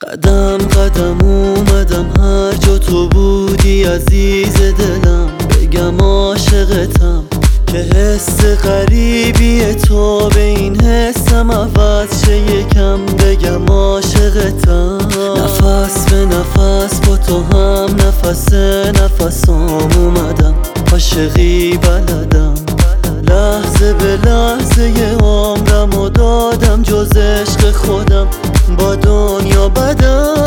قدم قدم اومدم هر جا تو بودی عزیز دلم، بگم عاشقتم که حس غریبی تو به این حسم عوض شه یکم، بگم عاشقتم. نفس به نفس با تو هم نفس نفسام اومدم، عاشقی بلدم، لحظه به لحظه ی عمرم و دادم جز عشق خودم با دنیا بدم.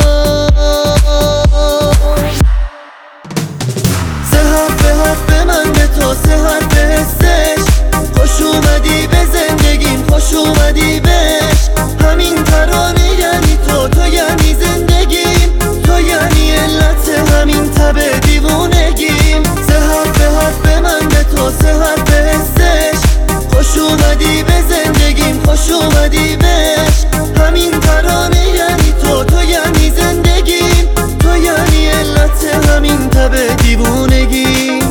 سه حرف به من به تو، سه حرف حسش، خوش اومدی به زندگیم، خوش اومدی بهش. همین ترانه یعنی تو یعنی زندگیم، تو یعنی علت همین تب دیوونگیم. سه حرف به من به تو، سه حرف حسش، خوش اومدی به زندگیم، خوش اومدی بهش. همین ترانه یعنی تو یعنی زندگیم، تو یعنی علت همین تب دیوونگیم.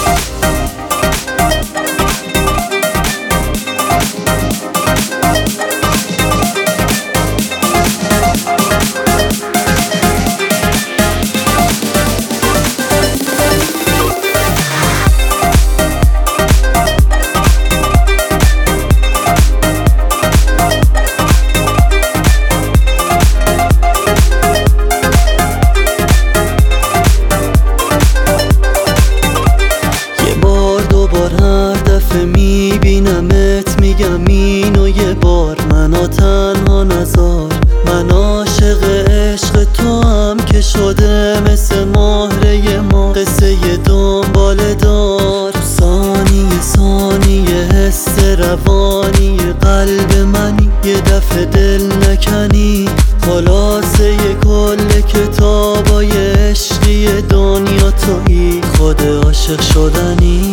میبینمت میگم اینو یه بار، منو تنها نذار. من عاشق عشق تو هم که شده مثل مهره ما، قصه دنبال دار. ثانیه ثانیه حس روانی قلب منی، یه دفعه دل نکنی. خلاصه کل کتابای عشقی دنیا تویی، خود عاشق شدنی.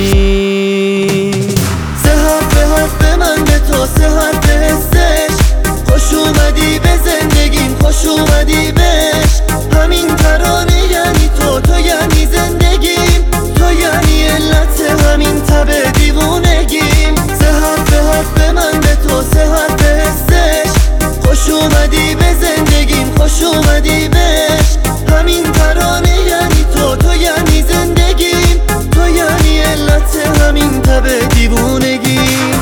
به من به تو، سه حرف حسش، خوش اومدی به زندگیم، خوش اومدی بهش. همین ترانه یعنی تو یعنی زندگیم، تو یعنی علت همین تب دیوونگیم. سه حرف به من به تو، سه حرف حسش، خوش اومدی به زندگیم، خوش اومدی بهش. همین ترانه یعنی تو یعنی زندگیم، تو یعنی علت همین تب دیوونگیم.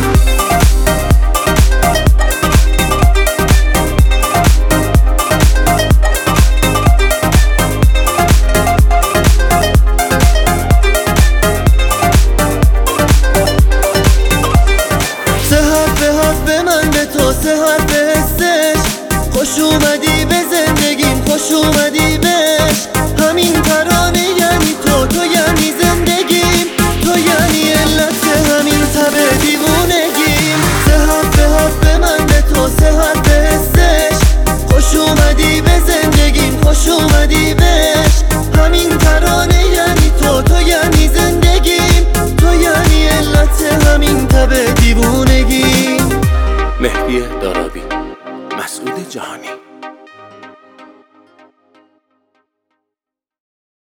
به من به تو، سه حرف حسش، خوش اومدی به زندگیم، خوش اومدی بهش. همین ترانه یعنی تو یعنی زندگیم، تو یعنی علت همین تب دیوونگیم. سه حرف به من به تو، سه حرف حسش، خوش اومدی به زندگیم، خوش اومدی بهش. همین ترانه یعنی تو یعنی زندگیم، تو یعنی علت همین تب دیوونگیم. مهدی دارابی.